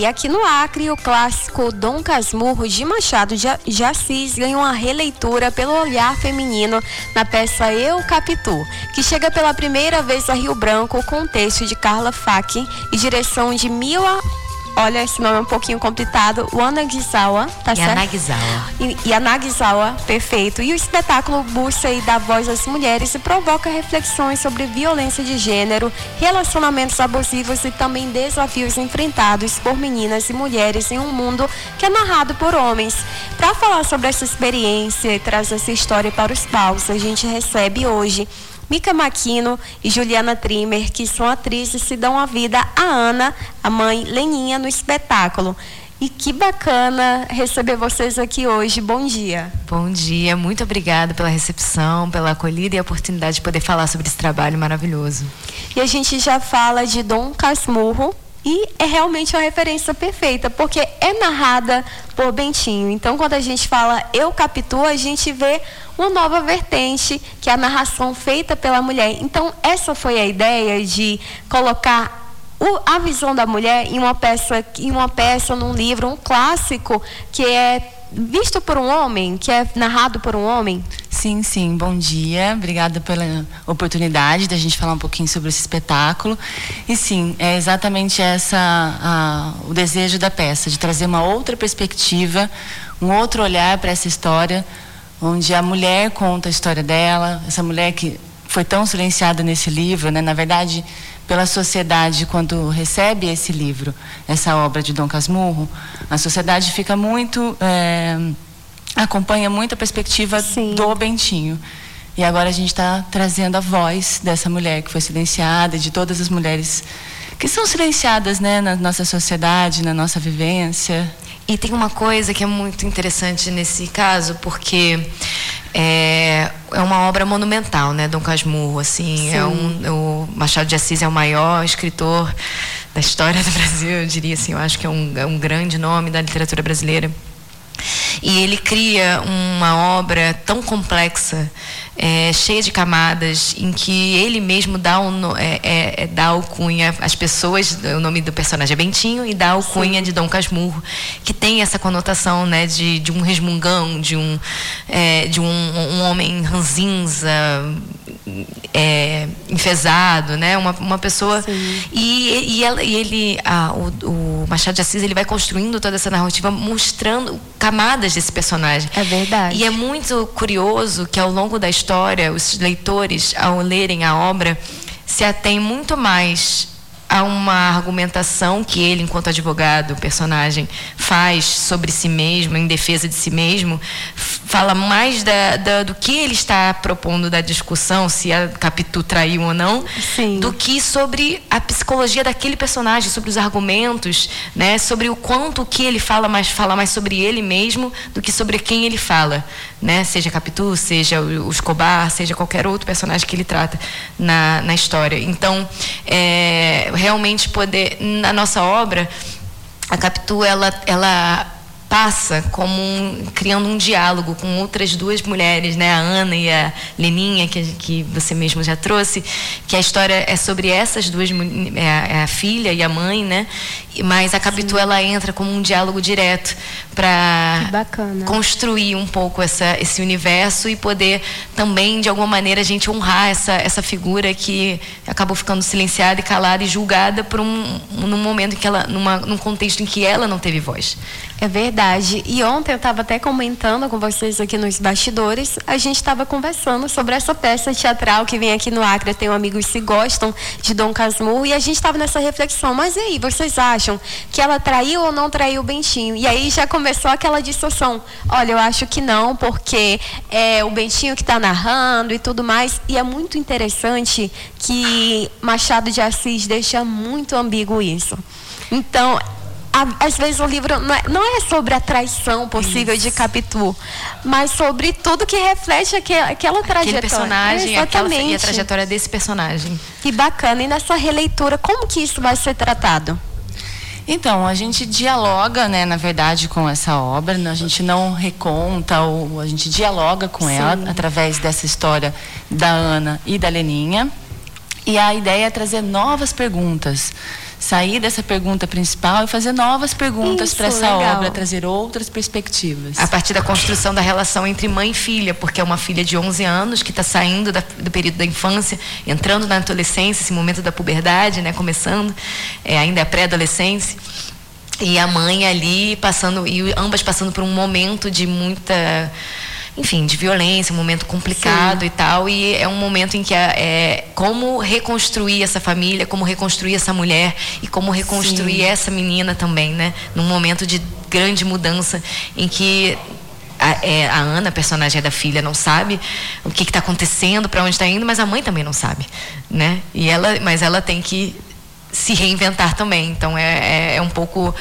E aqui no Acre, o clássico Dom Casmurro de Machado de Assis ganha uma releitura pelo olhar feminino na peça Eu Capitu, que chega pela primeira vez a Rio Branco com o texto de Carla Facchi e direção de Mila. Olha, esse nome é um pouquinho complicado. O Yanagisawa, tá certo? Yanagisawa, perfeito. E o espetáculo busca e dá voz às mulheres e provoca reflexões sobre violência de gênero, relacionamentos abusivos e também desafios enfrentados por meninas e mulheres em um mundo que é narrado por homens. Para falar sobre essa experiência e trazer essa história para os palcos, a gente recebe hoje Mica Maquino e Juliana Trimmer, que são atrizes e dão a vida a Ana, a mãe Leninha, no espetáculo. E que bacana receber vocês aqui hoje. Bom dia. Bom dia, muito obrigada pela recepção, pela acolhida e a oportunidade de poder falar sobre esse trabalho maravilhoso. E a gente já fala de Dom Casmurro, e é realmente uma referência perfeita, porque é narrada por Bentinho. Então, quando a gente fala Eu Capitu, a gente vê uma nova vertente, que é a narração feita pela mulher. Então, essa foi a ideia de colocar a visão da mulher em uma peça, num livro, um clássico, que é visto por um homem, que é narrado por um homem? Sim, sim. Bom dia. Obrigada pela oportunidade da gente falar um pouquinho sobre esse espetáculo. E sim, é exatamente o desejo da peça, de trazer uma outra perspectiva, um outro olhar para essa história, onde a mulher conta a história dela, essa mulher que foi tão silenciada nesse livro, né? Na verdade, pela sociedade, quando recebe esse livro, essa obra de Dom Casmurro, a sociedade fica muito, acompanha muito a perspectiva do Bentinho. E agora a gente está trazendo a voz dessa mulher que foi silenciada, de todas as mulheres que são silenciadas, né, na nossa sociedade, na nossa vivência. E tem uma coisa que é muito interessante nesse caso, porque é uma obra monumental, né, Dom Casmurro, assim, o Machado de Assis é o maior escritor da história do Brasil, eu diria assim, eu acho que é um grande nome da literatura brasileira. E ele cria uma obra tão complexa, cheia de camadas, em que ele mesmo dá alcunha às pessoas, o nome do personagem é Bentinho, e dá alcunha de Dom Casmurro, que tem essa conotação, né, de um resmungão, de um homem ranzinza, enfesado, né, uma pessoa. O Machado de Assis, ele vai construindo toda essa narrativa, mostrando camadas desse personagem. É verdade. E é muito curioso que ao longo da história, os leitores, ao lerem a obra, se atêm muito mais a uma argumentação que ele, enquanto advogado, o personagem, faz sobre si mesmo, em defesa de si mesmo, fala mais do que ele está propondo da discussão, se a Capitu traiu ou não, do que sobre a psicologia daquele personagem, sobre os argumentos, né, sobre o quanto que ele fala mais sobre ele mesmo do que sobre quem ele fala, né, seja a Capitu, seja o Escobar, seja qualquer outro personagem que ele trata na história. Então, realmente poder, na nossa obra, a Capitu, ela passa criando um diálogo com outras duas mulheres, né, a Ana e a Leninha, que você mesmo já trouxe, que a história é sobre essas duas, a filha e a mãe, né, mas a Capitu, ela entra como um diálogo direto para construir um pouco esse universo e poder também, de alguma maneira, a gente honrar essa figura que acabou ficando silenciada e calada e julgada num momento em que num contexto em que ela não teve voz. É verdade. E ontem eu estava até comentando com vocês aqui nos bastidores, a gente estava conversando sobre essa peça teatral que vem aqui no Acre. Eu tenho amigos que gostam de Dom Casmurro e a gente estava nessa reflexão. Mas e aí, vocês acham que ela traiu ou não traiu o Bentinho? E aí já começou aquela discussão. Olha, eu acho que não, porque é o Bentinho que está narrando e tudo mais. E é muito interessante que Machado de Assis deixa muito ambíguo isso. Então, às vezes o livro não é sobre a traição possível de Capitu, mas sobre tudo que reflete aquela trajetória. Aquele personagem, e a trajetória desse personagem. Que bacana. E nessa releitura, como que isso vai ser tratado? Então, a gente dialoga, né, na verdade, com essa obra, a gente não reconta, a gente dialoga com ela através dessa história da Ana e da Leninha. E a ideia é trazer novas perguntas, sair dessa pergunta principal e fazer novas perguntas para essa obra, trazer outras perspectivas. A partir da construção da relação entre mãe e filha, porque é uma filha de 11 anos que está saindo do período da infância, entrando na adolescência, esse momento da puberdade, né, começando, ainda é pré-adolescência, e a mãe ali passando, e ambas passando por um momento de muita, enfim, de violência, um momento complicado. Sim. E tal, e é um momento em que como reconstruir essa família, como reconstruir essa mulher e como reconstruir. Sim. Essa menina também, né, num momento de grande mudança em que a Ana, a personagem da filha, não sabe o que está acontecendo, para onde está indo, mas a mãe também não sabe, né, mas ela tem que se reinventar também. Então é um pouco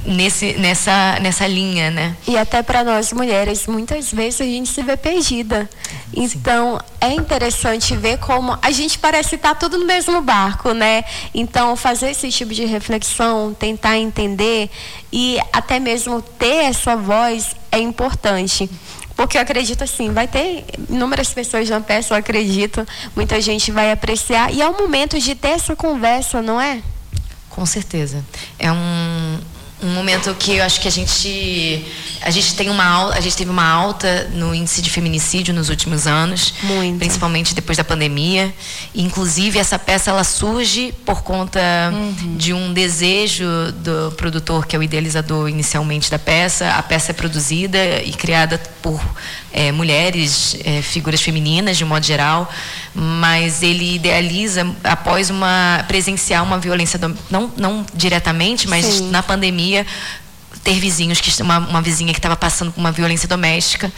nessa linha, né? E até para nós mulheres, muitas vezes a gente se vê perdida. Então, sim, é interessante ver como a gente parece estar tudo no mesmo barco, né? Então, fazer esse tipo de reflexão, tentar entender e até mesmo ter essa voz é importante. Porque eu acredito assim, vai ter inúmeras pessoas na peça, eu acredito, muita gente vai apreciar. E é o momento de ter essa conversa, não é? Com certeza. É um momento que eu acho que a gente teve uma alta no índice de feminicídio nos últimos anos. Muito. Principalmente depois da pandemia. E, inclusive, essa peça ela surge por conta de um desejo do produtor, que é o idealizador inicialmente da peça. A peça é produzida e criada por mulheres, figuras femininas de modo geral, mas ele idealiza após presenciar uma violência, não diretamente, mas sim, na pandemia, ter vizinhos, uma vizinha que estava passando por uma violência doméstica,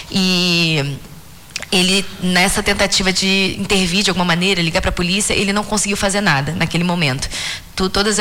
e ele, nessa tentativa de intervir de alguma maneira, ligar para a polícia, ele não conseguiu fazer nada naquele momento. Todas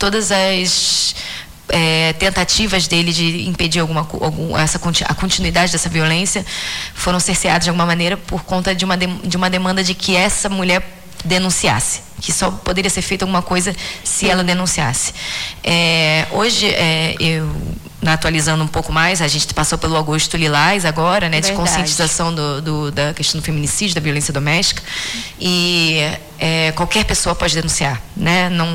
as tentativas dele de impedir a continuidade dessa violência foram cerceadas de alguma maneira por conta de uma demanda de que essa mulher denunciasse, que só poderia ser feita alguma coisa se ela denunciasse. Hoje, atualizando um pouco mais, a gente passou pelo Agosto Lilás agora, né, de conscientização da questão do feminicídio, da violência doméstica, e qualquer pessoa pode denunciar, né? Não,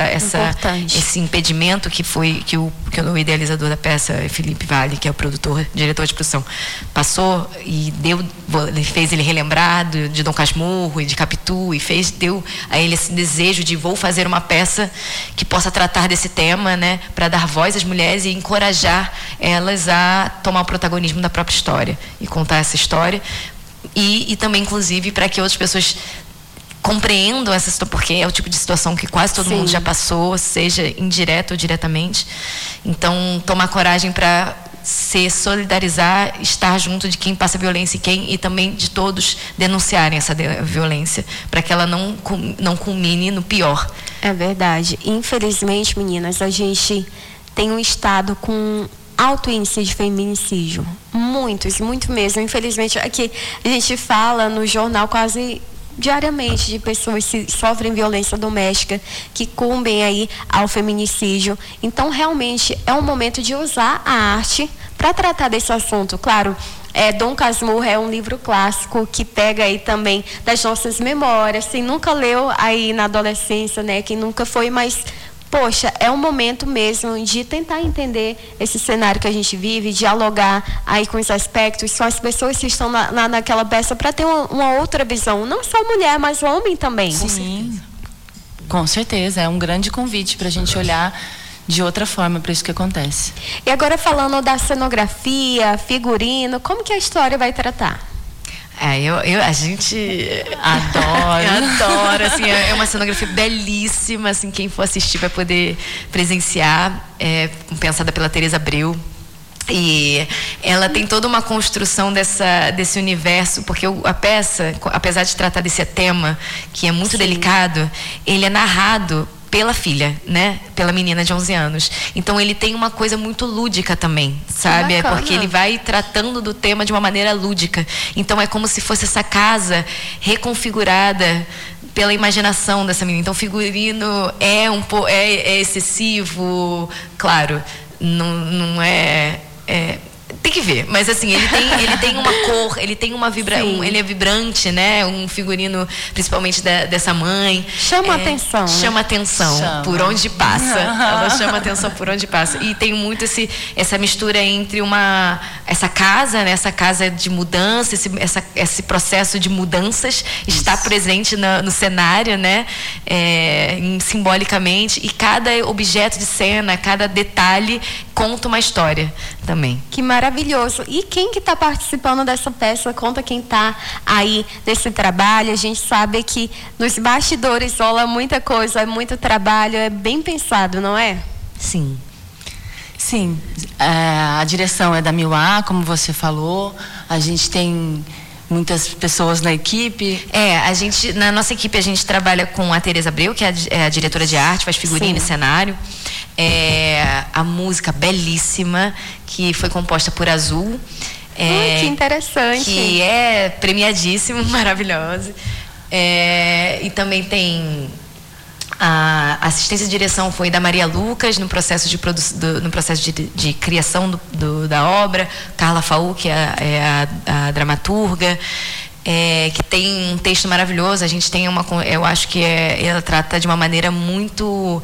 esse impedimento que o idealizador da peça, Felipe Vale, que é o produtor, diretor de produção, passou e fez ele relembrar de Dom Casmurro e de Capitu, e deu a ele esse desejo de vou fazer uma peça que possa tratar desse tema, né, para dar voz às mulheres e encorajar elas a tomar o protagonismo da própria história e contar essa história, e também, inclusive, para que outras pessoas compreendam essa situação, porque é o tipo de situação que quase todo mundo já passou, seja indireto ou diretamente. Então, tomar coragem para se solidarizar, estar junto de quem passa violência e também de todos denunciarem essa violência, para que ela não culmine no pior. É verdade. Infelizmente, meninas, a gente tem um estado com alto índice de feminicídio. Muito mesmo. Infelizmente, aqui a gente fala no jornal quase diariamente de pessoas que sofrem violência doméstica, que cumbem aí ao feminicídio. Então, realmente, é um momento de usar a arte para tratar desse assunto. Claro, Dom Casmurro é um livro clássico que pega aí também das nossas memórias. Quem nunca leu aí na adolescência, né? Quem nunca foi, mas poxa, é um momento mesmo de tentar entender esse cenário que a gente vive, dialogar aí com os aspectos, com as pessoas que estão naquela peça, para ter uma outra visão, não só mulher, mas o homem também. Sim, com certeza, é um grande convite para a gente olhar de outra forma para isso que acontece. E agora, falando da cenografia, figurino, como que a história vai tratar? A gente adora, assim, é uma cenografia belíssima, assim, quem for assistir vai poder presenciar, pensada pela Teresa Abreu, e ela tem toda uma construção desse universo, porque a peça, apesar de tratar desse tema, que é muito delicado, ele é narrado pela filha, né? Pela menina de 11 anos. Então ele tem uma coisa muito lúdica também, sabe? Porque ele vai tratando do tema de uma maneira lúdica. Então é como se fosse essa casa reconfigurada pela imaginação dessa menina. Então o figurino é excessivo, claro, não é Tem que ver, mas assim, ele tem uma cor, ele tem uma ele é vibrante, né? Um figurino, principalmente dessa mãe. Chama atenção. Chama atenção por onde passa. Ela chama atenção por onde passa. E tem muito essa mistura entre essa casa, né? Essa casa de mudança, esse processo de mudanças está presente no cenário, né? Simbolicamente. E cada objeto de cena, cada detalhe conta uma história também. Que maravilhoso. E quem que está participando dessa peça? Conta quem está aí nesse trabalho. A gente sabe que nos bastidores rola muita coisa, é muito trabalho, é bem pensado, não é? Sim. Sim. A direção é da Miuá, como você falou. A gente tem muitas pessoas na equipe. Na nossa equipe a gente trabalha com a Tereza Abreu, que é a diretora de arte, faz figurino e cenário. A música belíssima, que foi composta por Azul. Que interessante. Que é premiadíssimo, maravilhosa. E também tem a assistência de direção foi da Maria Lucas no processo de criação da obra. Carla Faú, que é a dramaturga, que tem um texto maravilhoso. A gente tem eu acho que ela trata de uma maneira muito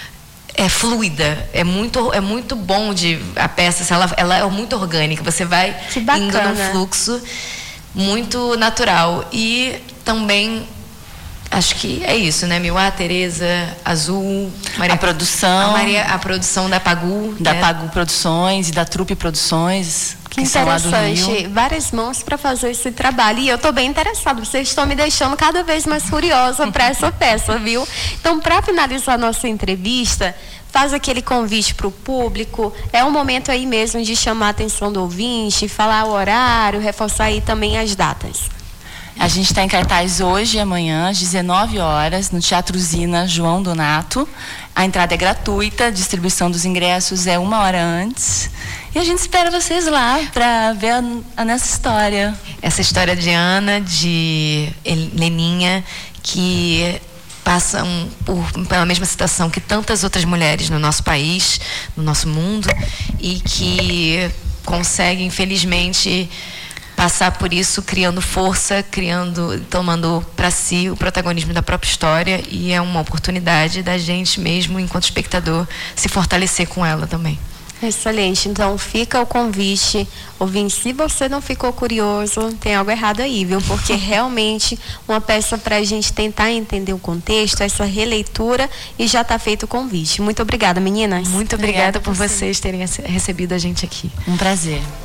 fluida, é muito bom a peça, ela é muito orgânica, você vai indo num fluxo muito natural. E também acho que é isso, né? Miuá, Tereza, Azul, Maria, a produção, a produção da Pagu, da Pagu Produções e da Trupe Produções. Que interessante, várias mãos para fazer esse trabalho. E eu estou bem interessada, vocês estão me deixando cada vez mais curiosa para essa peça, viu? Então, para finalizar nossa entrevista, faz aquele convite para o público. É um momento aí mesmo de chamar a atenção do ouvinte, falar o horário, reforçar aí também as datas. A gente está em cartaz hoje e amanhã, às 19 horas, no Teatro Usina João Donato. A entrada é gratuita, a distribuição dos ingressos é 1 hora antes. E a gente espera vocês lá para ver a nossa história. Essa história de Ana, de Leninha, que passam pela mesma situação que tantas outras mulheres no nosso país, no nosso mundo, e que conseguem, infelizmente, passar por isso criando força, tomando para si o protagonismo da própria história, e é uma oportunidade da gente mesmo, enquanto espectador, se fortalecer com ela também. Excelente, então fica o convite, ouvinte, se você não ficou curioso, tem algo errado aí, viu? Porque realmente uma peça para a gente tentar entender o contexto, essa releitura, e já está feito o convite. Muito obrigada, meninas. Muito obrigada por vocês terem recebido a gente aqui. Um prazer.